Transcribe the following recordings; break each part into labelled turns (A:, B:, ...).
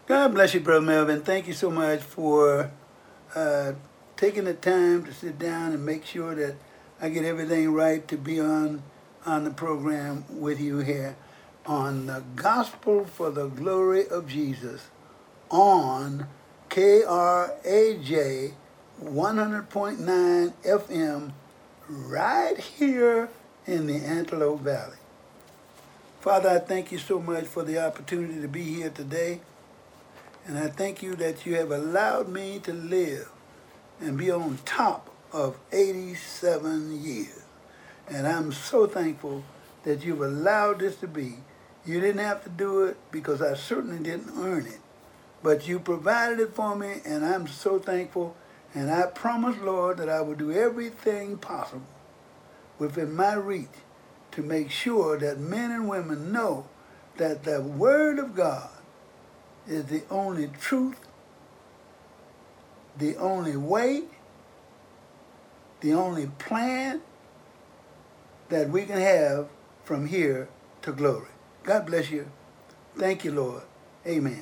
A: God bless you, Brother Melvin. Thank you so much for uh, taking the time to sit down and make sure that I get everything right to be on the program with you here on the Gospel for the Glory of Jesus on KRAJ 100.9 FM right here in the Antelope Valley. Father, I thank you so much for the opportunity to be here today. And I thank you that you have allowed me to live and be on top of 87 years. And I'm so thankful that you've allowed this to be. You didn't have to do it because I certainly didn't earn it. But you provided it for me, and I'm so thankful. And I promise, Lord, that I will do everything possible within my reach to make sure that men and women know that the Word of God is the only truth, the only way, the only plan that we can have from here to glory. God bless you. Thank you, Lord. Amen.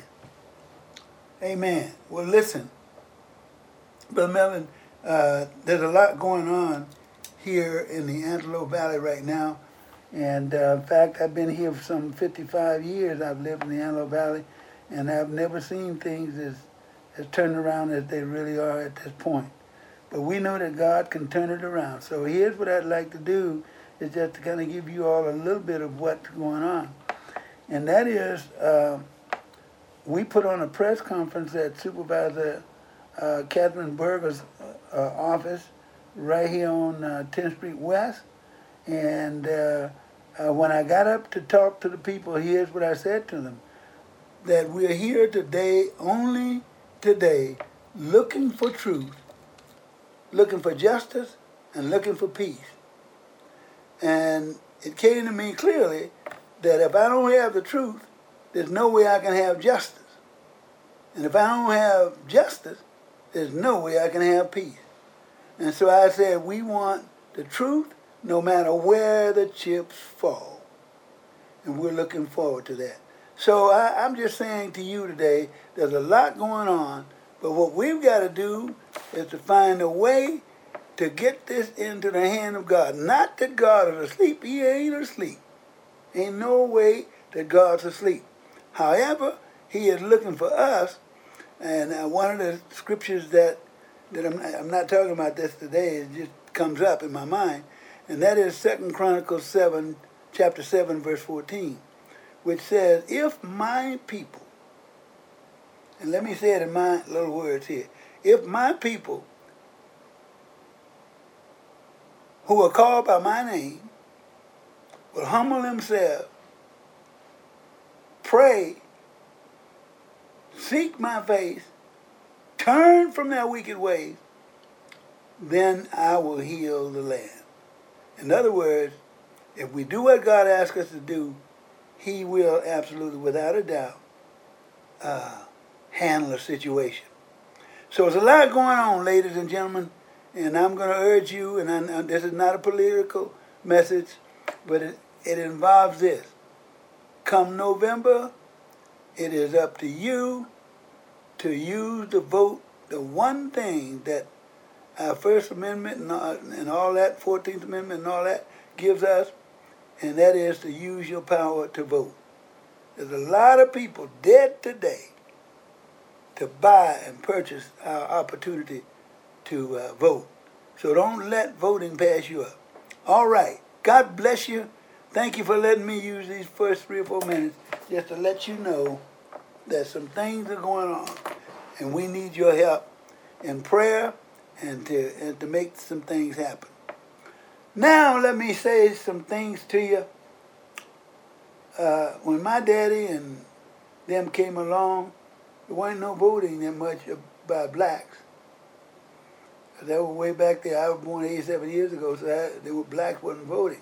A: Amen. Well, listen, Brother Melvin, there's a lot going on here in the Antelope Valley right now. And in fact, I've been here for some 55 years. I've lived in the Antelope Valley. And I've never seen things as turned around as they really are at this point. But we know that God can turn it around. So here's what I'd like to do is just to kind of give you all a little bit of what's going on. And that is, we put on a press conference at Supervisor Catherine Berger's office right here on 10th Street West. And when I got up to talk to the people, here's what I said to them. That we're here today, only today, looking for truth, looking for justice, and looking for peace. And it came to me clearly that if I don't have the truth, there's no way I can have justice. And if I don't have justice, there's no way I can have peace. And so I said, we want the truth no matter where the chips fall. And we're looking forward to that. So I'm just saying to you today, there's a lot going on, but what we've got to do is to find a way to get this into the hand of God. Not that God is asleep. He ain't asleep. Ain't no way that God's asleep. However, he is looking for us, and one of the scriptures that I'm not talking about this today, it just comes up in my mind, and that is 2 Chronicles 7, chapter 7, verse 14. Which says, if my people, and let me say it in my little words here, if my people who are called by my name will humble themselves, pray, seek my face, turn from their wicked ways, then I will heal the land. In other words, if we do what God asks us to do, he will absolutely, without a doubt, handle the situation. So there's a lot going on, ladies and gentlemen, and I'm going to urge you, and this is not a political message, but it involves this. Come November, it is up to you to use the vote, the one thing that our First Amendment and all that, 14th Amendment and all that gives us, and that is to use your power to vote. There's a lot of people dead today to buy and purchase our opportunity to vote. So don't let voting pass you up. All right. God bless you. Thank you for letting me use these first 3 or 4 minutes just to let you know that some things are going on, and we need your help in prayer and to make some things happen. Now let me say some things to you. When my daddy and them came along, there wasn't no voting that much by blacks. That was way back there. I was born 87 years ago, so blacks wasn't voting.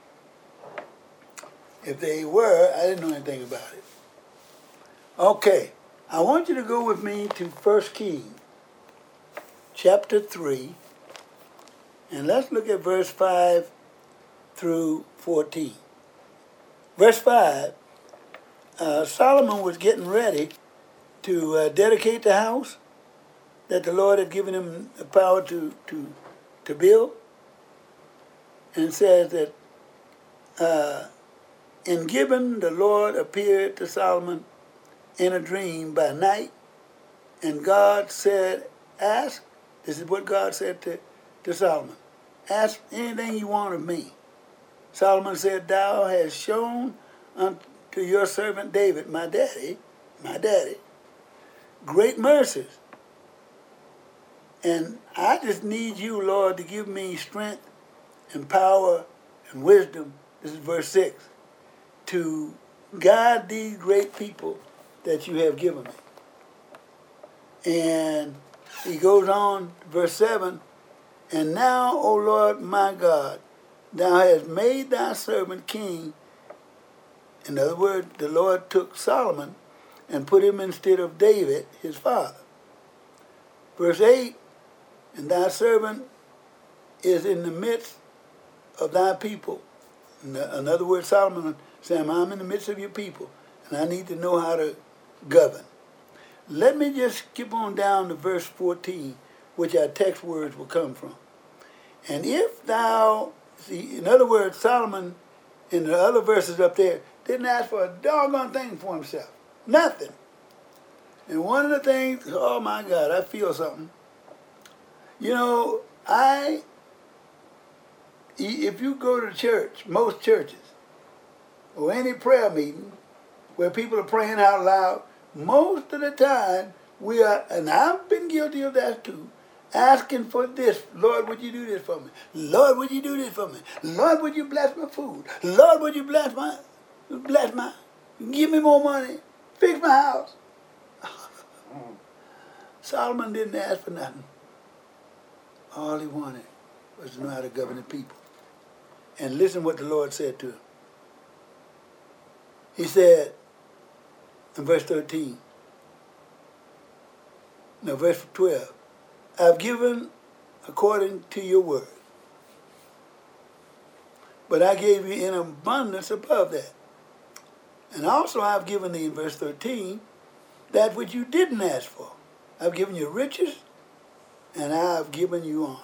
A: If they were, I didn't know anything about it. Okay, I want you to go with me to 1 Kings, chapter 3, and let's look at verse 5 through 14. Verse 5, Solomon was getting ready to dedicate the house that the Lord had given him the power to build, and says that in Gibeon the Lord appeared to Solomon in a dream by night, and God said, ask, this is what God said to Solomon, ask anything you want of me. Solomon said, thou hast shown unto your servant David, my daddy, great mercies. And I just need you, Lord, to give me strength and power and wisdom, this is verse 6, to guide these great people that you have given me. And he goes on, verse 7, and now, O Lord my God, thou hast made thy servant king. In other words, the Lord took Solomon and put him instead of David, his father. Verse 8, and thy servant is in the midst of thy people. In other words, Solomon said, I'm in the midst of your people, and I need to know how to govern. Let me just skip on down to verse 14, which our text words will come from. And if thou, see, in other words, Solomon, in the other verses up there, didn't ask for a doggone thing for himself. Nothing. And one of the things, oh my God, I feel something. You know, if you go to church, most churches, or any prayer meeting where people are praying out loud, most of the time we are, and I've been guilty of that too, asking for this. Lord, would you do this for me? Lord, would you do this for me? Lord, would you bless my food? Lord, would you bless my, give me more money, fix my house. Solomon didn't ask for nothing. All he wanted was to know how to govern the people. And listen what the Lord said to him. He said, in verse 13, no, verse 12, I've given according to your word, but I gave you in abundance above that. And also I've given thee, in verse 13, that which you didn't ask for. I've given you riches, and I've given you honor.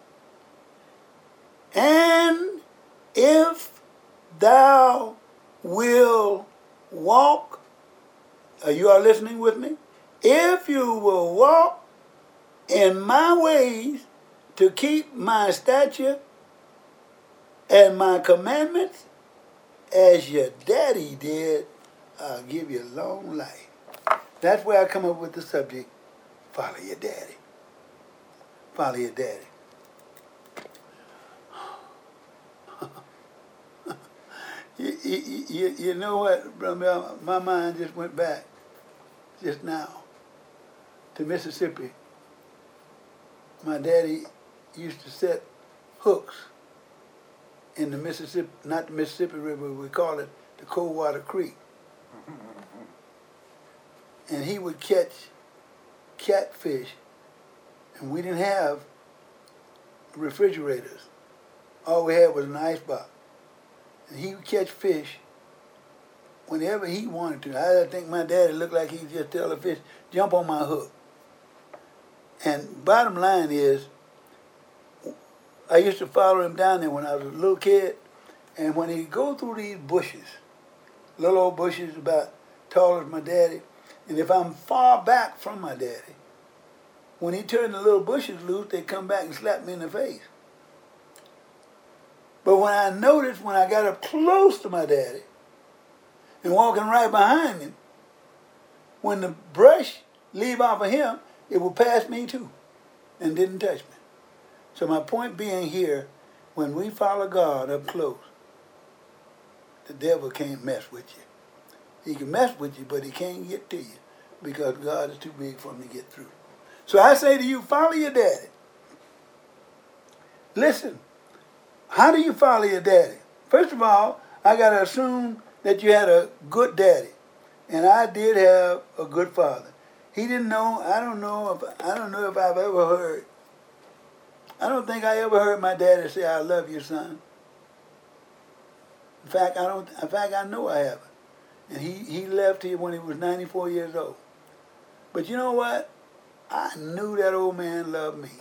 A: And if thou will walk, you are listening with me? If you will walk in my ways to keep my statute and my commandments, as your daddy did, I'll give you a long life. That's where I come up with the subject, follow your daddy. Follow your daddy. You know what, brother? My mind just went back just now to Mississippi. My daddy used to set hooks in the Mississippi, not the Mississippi River, we call it the Coldwater Creek. And he would catch catfish, and we didn't have refrigerators. All we had was an icebox. And he would catch fish whenever he wanted to. I think my daddy looked like he'd just tell the fish, jump on my hook. And bottom line is, I used to follow him down there when I was a little kid, and when he'd go through these bushes, little old bushes about tall as my daddy, and if I'm far back from my daddy, when he turned the little bushes loose, they'd come back and slap me in the face. But when I noticed, when I got up close to my daddy and walking right behind him, when the brush leave off of him, it would pass me too and didn't touch me. So my point being here, when we follow God up close, the devil can't mess with you. He can mess with you, but he can't get to you because God is too big for him to get through. So I say to you, follow your daddy. Listen, how do you follow your daddy? First of all, I got to assume that you had a good daddy. And I did have a good father. He didn't know, I don't know if I've ever heard, I don't think I ever heard my daddy say, I love you, son. In fact, I know I haven't. And he left here when he was 94 years old. But you know what? I knew that old man loved me.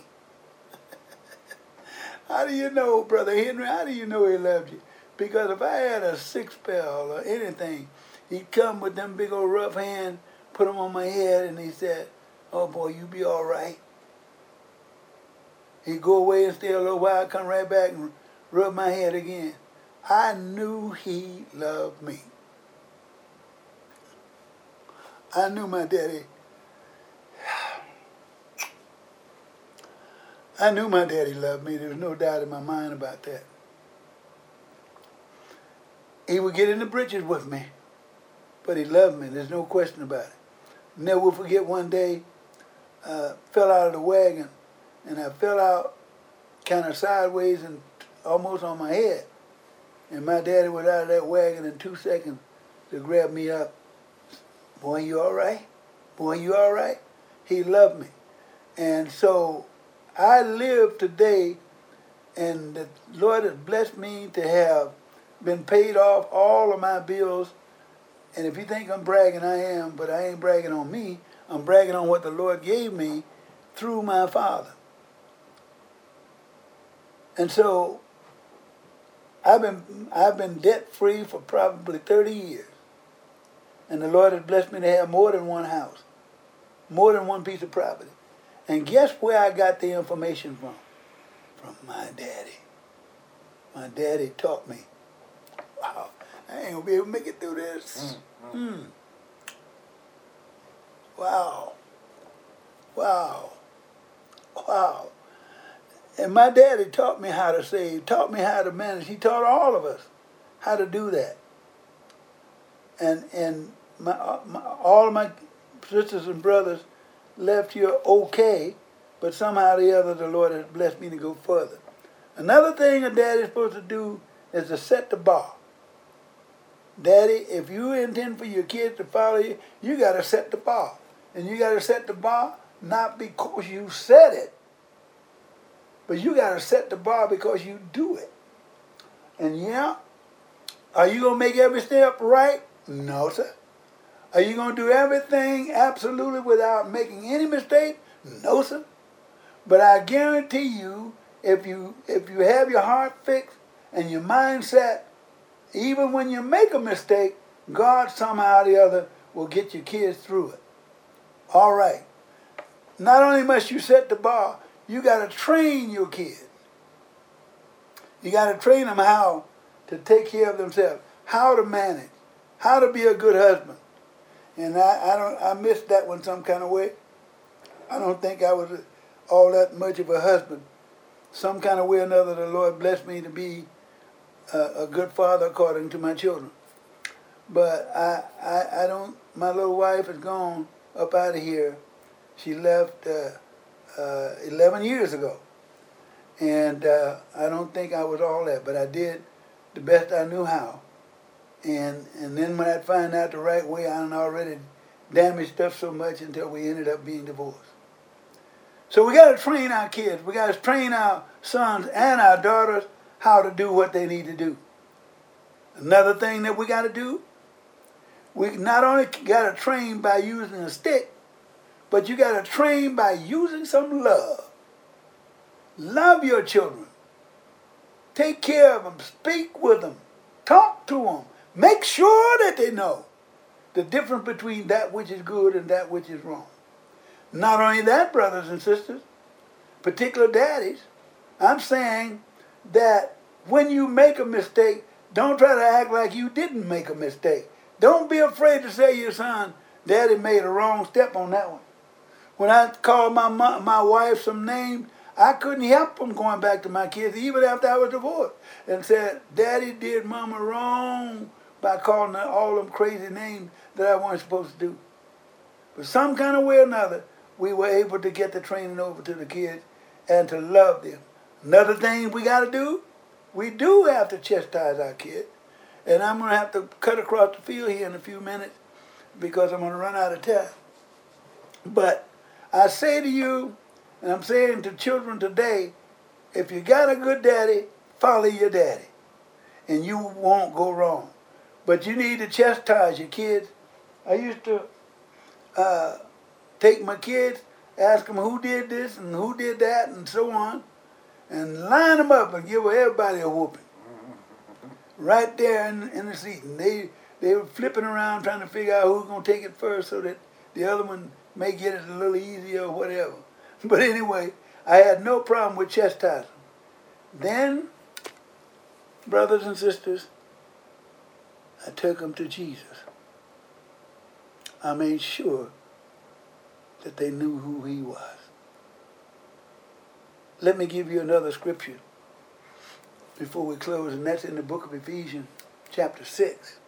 A: How do you know, Brother Henry? How do you know he loved you? Because if I had a sick spell or anything, he'd come with them big old rough hands, put them on my head, and he said, "Oh boy, you be all right." He'd go away and stay a little while, come right back and rub my head again. I knew he loved me. I knew my daddy. I knew my daddy loved me. There was no doubt in my mind about that. He would get in the britches with me, but he loved me. There's no question about it. Never will forget one day, fell out of the wagon, and I fell out kind of sideways and almost on my head. And my daddy was out of that wagon in 2 seconds to grab me up. "Boy, you all right? Boy, you all right?" He loved me. And so I live today, and the Lord has blessed me to have been paid off all of my bills. And if you think I'm bragging, I am, but I ain't bragging on me. I'm bragging on what the Lord gave me through my father. And so I've been debt free for probably 30 years. And the Lord has blessed me to have more than one house, more than one piece of property. And guess where I got the information from? From my daddy. My daddy taught me. Wow, I ain't gonna be able to make it through this. Wow. Wow. Wow. And my daddy taught me how to save, taught me how to manage. He taught all of us how to do that. And all of my sisters and brothers left here okay, but somehow or the other the Lord has blessed me to go further. Another thing a daddy's supposed to do is to set the bar. Daddy, if you intend for your kids to follow you, you got to set the bar. And you got to set the bar not because you said it, but you got to set the bar because you do it. And yeah, are you going to make every step right? No, sir. Are you going to do everything absolutely without making any mistake? No, sir. But I guarantee you, if you have your heart fixed and your mind set, even when you make a mistake, God somehow or the other will get your kids through it. All right. Not only must you set the bar, you got to train your kids. You got to train them how to take care of themselves, how to manage, how to be a good husband. And I missed that one some kind of way. I don't think I was all that much of a husband. Some kind of way or another, the Lord blessed me to be a good father according to my children. But I don't, my little wife is gone up out of here. She left 11 years ago. And I don't think I was all that, but I did the best I knew how. And then when I find out the right way, I already damaged stuff so much until we ended up being divorced. So we got to train our kids. We got to train our sons and our daughters how to do what they need to do. Another thing that we got to do, we not only got to train by using a stick, but you got to train by using some love. Love your children. Take care of them. Speak with them. Talk to them. Make sure that they know the difference between that which is good and that which is wrong. Not only that, brothers and sisters, particular daddies, I'm saying that when you make a mistake, don't try to act like you didn't make a mistake. Don't be afraid to say to your son, Daddy made a wrong step on that one. When I called my wife some names, I couldn't help from going back to my kids, even after I was divorced, and said, Daddy did Mama wrong by calling her all them crazy names that I wasn't supposed to do. But some kind of way or another, we were able to get the training over to the kids and to love them. Another thing we got to do, we do have to chastise our kids. And I'm going to have to cut across the field here in a few minutes because I'm going to run out of time. But I say to you, and I'm saying to children today, if you got a good daddy, follow your daddy. And you won't go wrong. But you need to chastise your kids. I used to take my kids, ask them who did this and who did that and so on, and line them up and give everybody a whooping. Right there in the seat. And they were flipping around trying to figure out who's going to take it first so that the other one may get it a little easier or whatever. But anyway, I had no problem with chastising. Then, brothers and sisters, I took them to Jesus. I made sure that they knew who he was. Let me give you another scripture before we close, and that's in the book of Ephesians, chapter 6.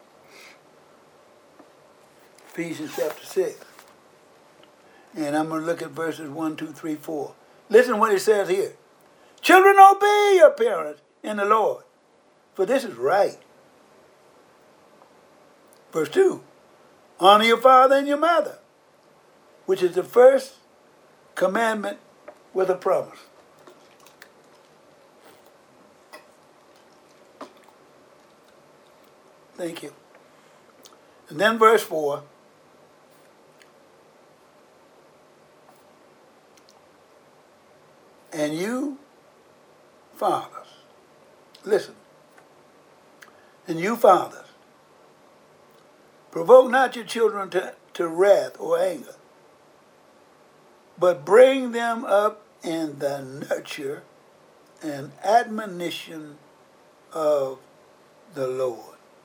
A: Ephesians chapter 6. And I'm going to look at verses 1, 2, 3, 4. Listen to what it says here. Children, obey your parents in the Lord, for this is right. Verse 2. Honor your father and your mother, which is the first commandment with a promise. Thank you. And then verse 4. And you, fathers, listen. And you, fathers, provoke not your children to wrath or anger, but bring them up in the nurture and admonition of the Lord.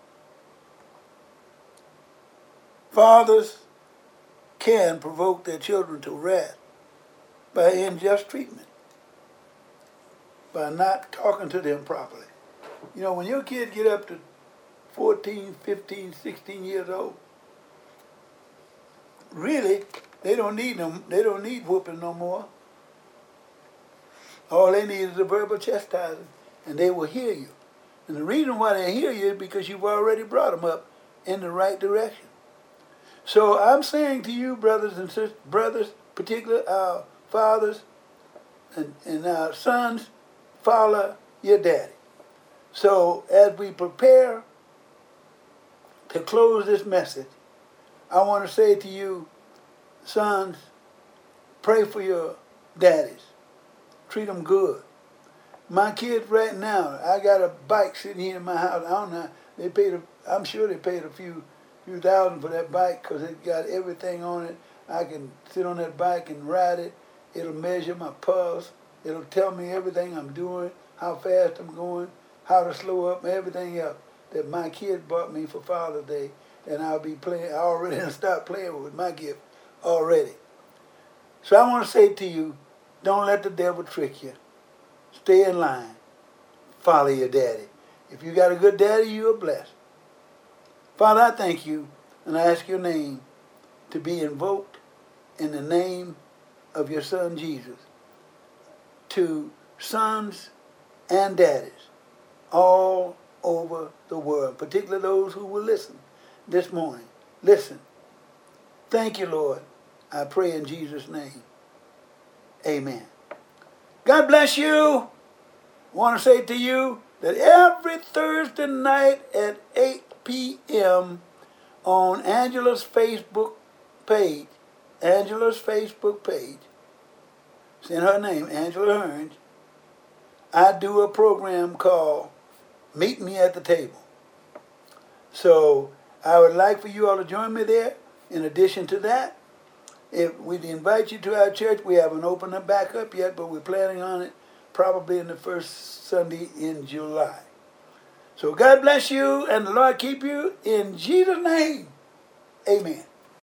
A: Fathers can provoke their children to wrath by unjust treatment, by not talking to them properly. You know, when your kids get up to 14, 15, 16 years old, really, they don't need them. They don't need whooping no more. All they need is a verbal chastising, and they will hear you. And the reason why they hear you is because you've already brought them up in the right direction. So I'm saying to you, brothers and sisters, brothers, particularly our fathers and our sons, follow your daddy. So as we prepare to close this message, I want to say to you, sons, pray for your daddies. Treat them good. My kids right now, I got a bike sitting here in my house. I don't know. I'm sure they paid a few thousand for that bike because it got everything on it. I can sit on that bike and ride it. It'll measure my pulse. It'll tell me everything I'm doing, how fast I'm going, how to slow up, everything else that my kid bought me for Father's Day. And I'll be playing. I already start playing with my gift already. So I want to say to you, don't let the devil trick you. Stay in line. Follow your daddy. If you got a good daddy, you are blessed. Father, I thank you, and I ask your name to be invoked in the name of your son Jesus to sons and daddies all over the world, particularly those who will listen this morning. Listen. Thank you, Lord. I pray in Jesus' name. Amen. God bless you. I want to say to you that every Thursday night at 8 p.m. on Angela's Facebook page, it's in her name, Angela Hearns, I do a program called Meet Me at the Table. So I would like for you all to join me there. In addition to that, if we'd invite you to our church, we haven't opened it back up yet, but we're planning on it probably in the first Sunday in July. So God bless you and the Lord keep you in Jesus' name. Amen.